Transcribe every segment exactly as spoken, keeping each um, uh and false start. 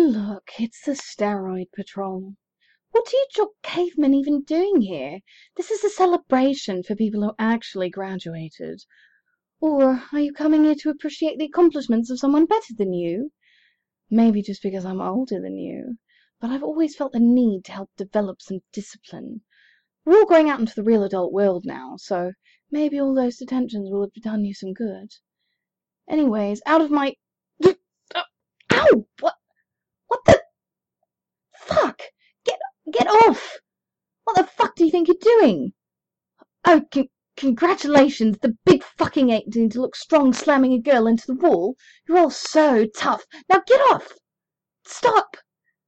Look, it's the Steroid Patrol. What are you jock cavemen even doing here? This is a celebration for people who actually graduated. Or are you coming here to appreciate the accomplishments of someone better than you? Maybe just because I'm older than you, but I've always felt the need to help develop some discipline. We're all going out into the real adult world now, so maybe all those detentions will have done you some good. Anyways, out of my... Ow! What? What the... Fuck! Get, get off! What the fuck do you think you're doing? Oh, c- congratulations, the big fucking eighteen to look strong slamming a girl into the wall. You're all so tough. Now get off! Stop!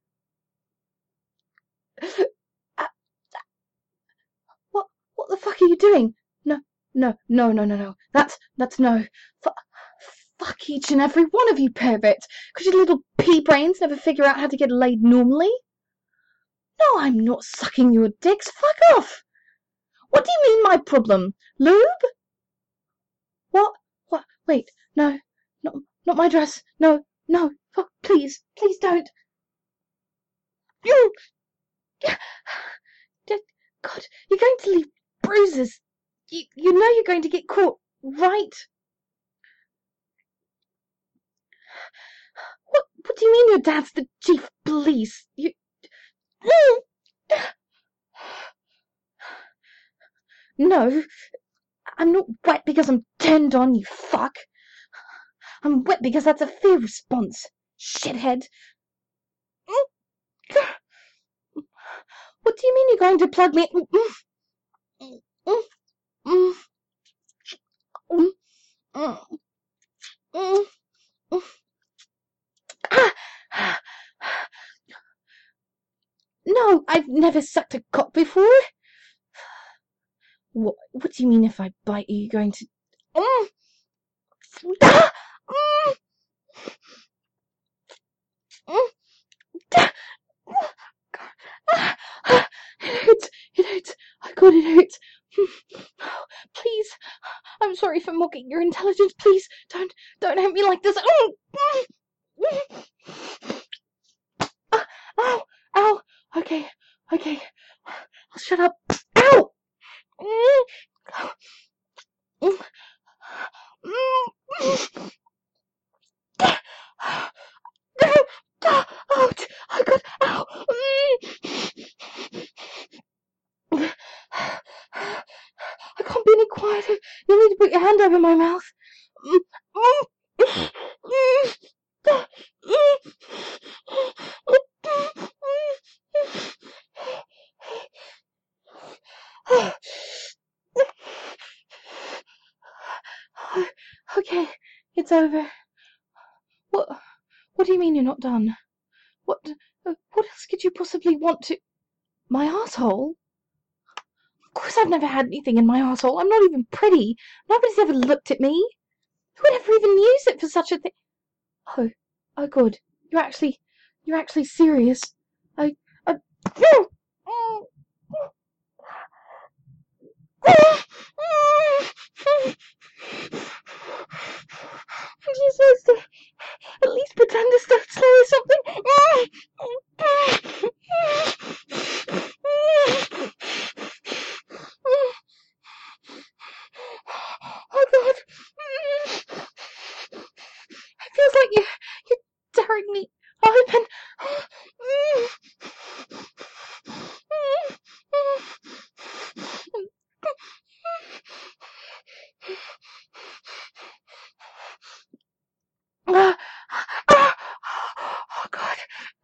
What, what the fuck are you doing? No, no, no, no, no, no. That's, that's no. F- fuck each and every one of you perverts. Could your little pea brains never figure out how to get laid normally? No, I'm not sucking your dicks. Fuck off! What do you mean my problem? Lube? What? What? Wait, no, not, not my dress. No, no, fuck, please, please don't. God, you're going to leave bruises. You, you know you're going to get caught, right? What, what do you mean your dad's the chief of police? You... No, I'm not wet because I'm turned on, you fuck. I'm wet because that's a fear response, shithead. What do you mean you're going to plug me? No, I've never sucked a cock before. What, what do you mean if I bite you, you're going to... Mm. Mm. Mm. It hurts, it hurts. Oh God, it hurts. Please, I'm sorry for mocking your intelligence. Please, don't, don't hurt me like this. Ow, ow. Okay, okay. I'll shut up. Ow! Ouch! Oh God! Ow! I can't be any quieter. You'll need to put your hand over my mouth. Okay, it's over. What? What do you mean you're not done? What? Uh, what else could you possibly want to? My asshole? Of course I've never had anything in my asshole. I'm not even pretty. Nobody's ever looked at me. Who would ever even use it for such a thing? Oh, oh good. You're actually, you're actually serious. I, I. You're supposed to at least pretend to start slow or something. Oh God. It feels like you, you're tearing me open. Uh, uh, oh God.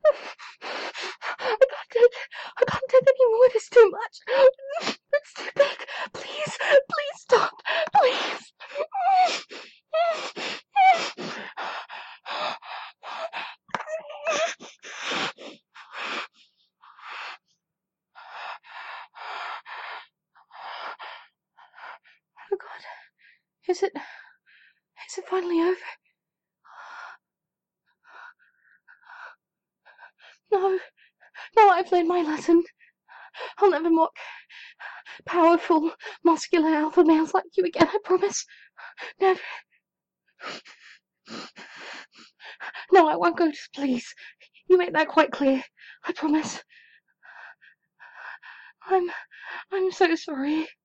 I can't take I can't take any more. It's too much. It's too big. Please, please stop. Please. Oh God. Is it is it finally over? No, no, I've learned my lesson. I'll never mock powerful, muscular alpha males like you again, I promise. Never. No, I won't go to police. You make that quite clear. I promise. I'm... I'm so sorry.